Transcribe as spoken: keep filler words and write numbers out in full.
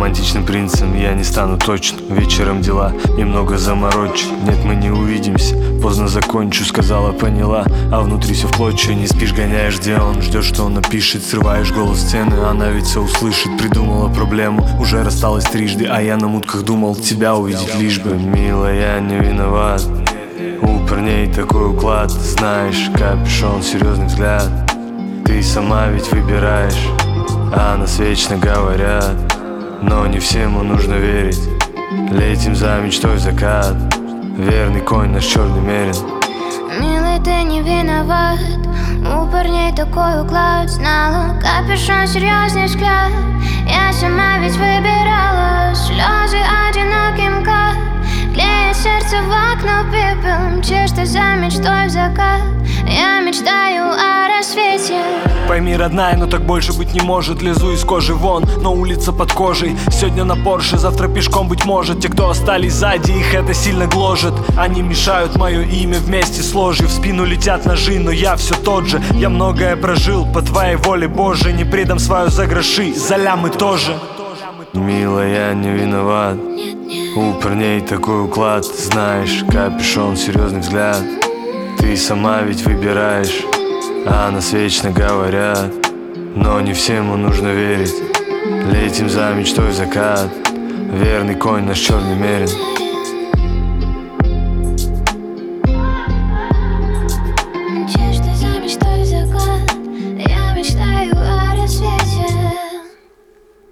романтичным принцем я не стану точно. Вечером дела немного заморочу. Нет, мы не увидимся, поздно закончу, сказала, поняла. А внутри все в клочья, не спишь, гоняешь, где он. Ждешь, что он напишет, срываешь голос сцены. Она ведь все услышит, придумала проблему. Уже рассталась трижды, а я на мутках думал тебя увидеть лишь бы. Милая, не виноват, у парней такой уклад. Знаешь, капюшон, серьезный взгляд. Ты сама ведь выбираешь, а нас вечно говорят. Но не всему нужно верить. Летим за мечтой в закат. Верный конь наш черный мерин. Милый, ты не виноват, у парней такой уклад. Знала, капюшон, серьезный взгляд. Я сама ведь выбирала. Слезы одиноким кат. Клея сердце в окно пепел. Мчишь ты за мечтой в закат. Я мечтаю о рассвете. Пойми, родная, но так больше быть не может. Лезу из кожи вон, но улица под кожей. Сегодня на Порше, завтра пешком, быть может. Те, кто остались сзади, их это сильно гложет. Они мешают мое имя вместе с ложью. В спину летят ножи, но я все тот же. Я многое прожил, по твоей воле Божией. Не предам свою за гроши, за лямы тоже. Милая, не виноват, у парней такой уклад. Знаешь, капюшон, серьезный взгляд. Ты сама ведь выбираешь, а нас вечно говорят. Но не всему нужно верить. Летим за мечтой в закат. Верный конь наш черный мерин.